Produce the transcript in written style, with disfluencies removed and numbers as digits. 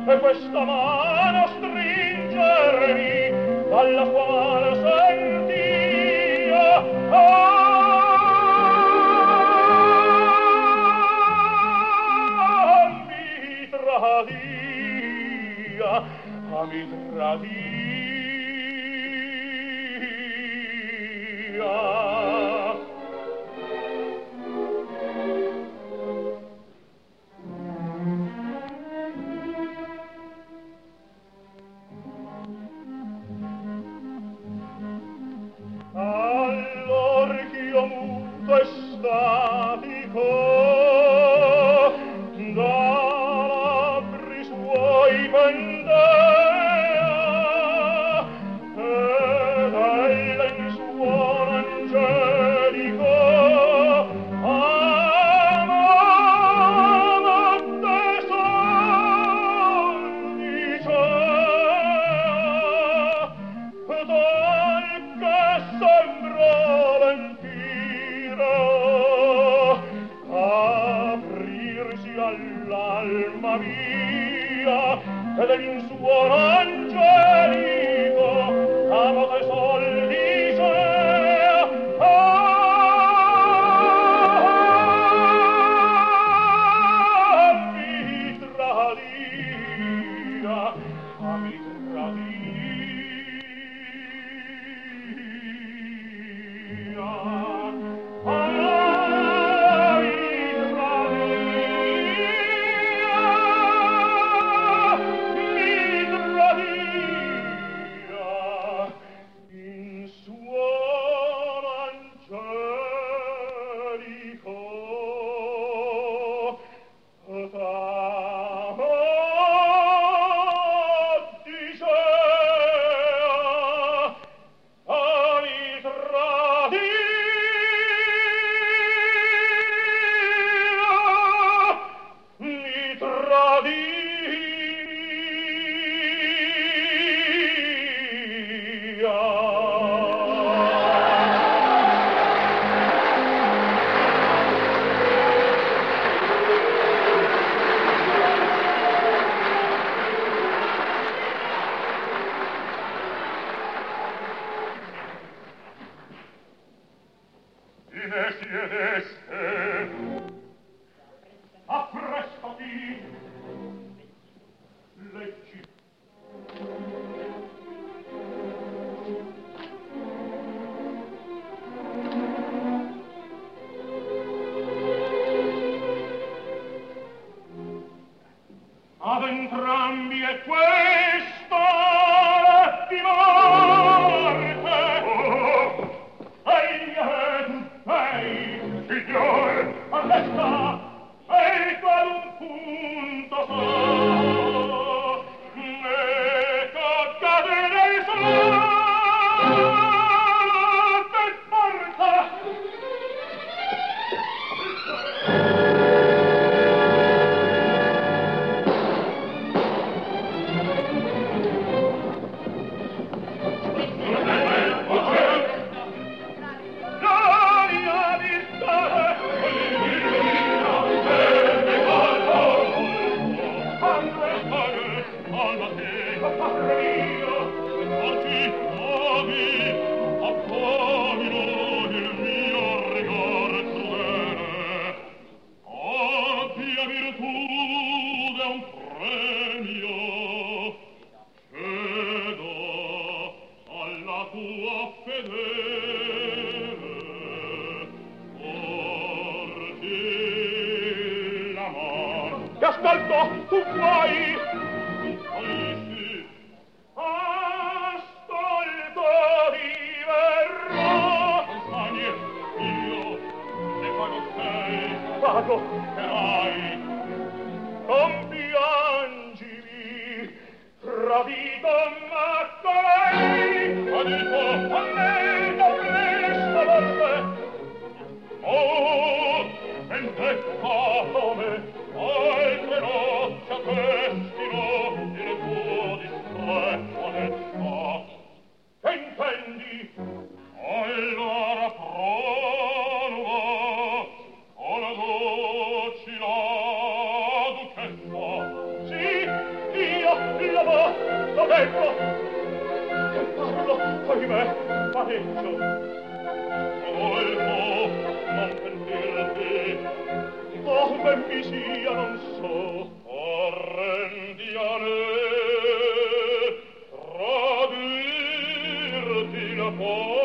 e questa mano stringermi dalla quale sentia mi tradia, mi tradia. Allor ch'io muto e statico da labbri suoi pendea ed ella in suono angelico amante son dicea tal che sembra mentire aprirsi all'alma mia ed in suono angelico amate sol dicea mi tradia, mi in suono angelico apprestati, leggi. Ad entrambi è questa di morte. Ehi, signore, arresta, e qual un punto so, e toccate nel sol per forza. Ti ascolto, tu vuoi? Sì. Ascolto, diverrò. Compagni, io ne pago 6. Pago? Carai. Non piangimi, tradito m'accai. Ha detto a me dovresta morte. Oh, vendetta come altre nozze attestino il tuo distretto adesso. Che intendi? Allora pronuva con la docila duchessa. Sì, io tempi sia non so. Arrendiane, tradirti la